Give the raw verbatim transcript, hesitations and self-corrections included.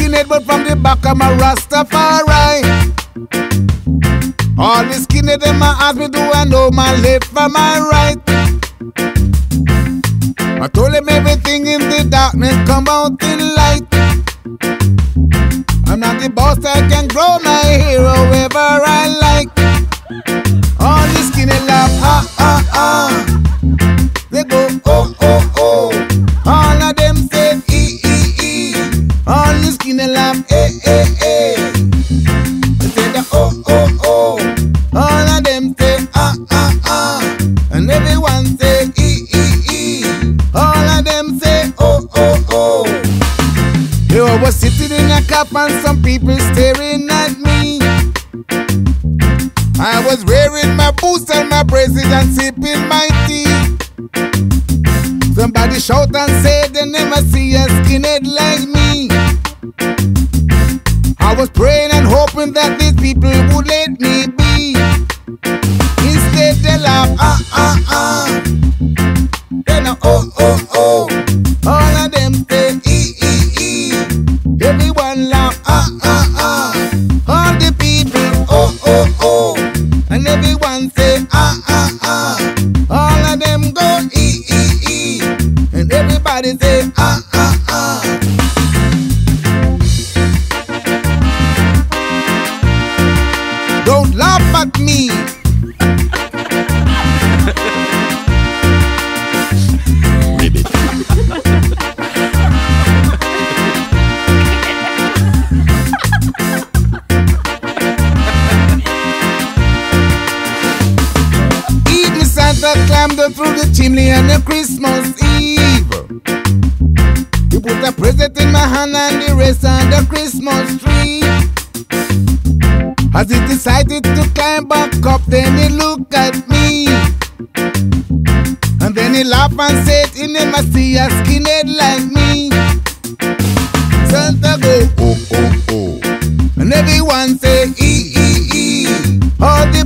skinhead, but from the back I'm a Rastafari. All the skinhead them a ask me, do I know my left from my right? I told him everything in the darkness come out in light. I'm not the boss, I can grow my hair however I like. All the skinhead laugh, ah ah ah. They go oh oh oh. All of them say e e e. All the skinhead laugh, eh eh eh. They say the oh oh oh. All of them say ah ah ah. And everyone say e e e. All of them say oh oh oh. Yo, I was sitting in a cab and some people staring at me. I was wearing my boots and my braces and sipping my tea. Somebody shout and say they never see a skinhead like me. I was praying and hoping that these people would let me be. Instead they laugh, ah ah ah. Then I, oh oh oh. All of them say e e e. Everyone laugh, ah ah ah. All the people, oh oh oh. And everyone say ah ah ah. All of them go e e e. And everybody say ah ah ah. Don't laugh at me. Climbed up through the chimney on the Christmas Eve. He put a present in my hand and the rest on the Christmas tree. As he decided to climb back up, then he looked at me. And then he laughed and said he never see a skinhead like me. Santa go, oh, oh, oh. And everyone say, e, e, e. All the